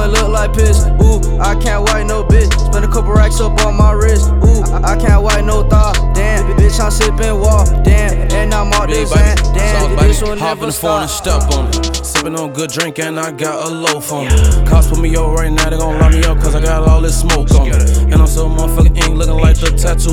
and look like piss. Ooh, I can't wipe no bitch. Spend a couple racks up on my wrist. Ooh, I can't wipe no thought. Damn, bitch, I'm sipping wall. Damn, and I'm all this and damn, this will hop in never the phone and stop. step on it. Sippin' on good drink and I got a loaf on it. Cops put me up right now, they gon' lock me up cause I got all this smoke on me. And I'm so motherfucking ink looking like the tattoo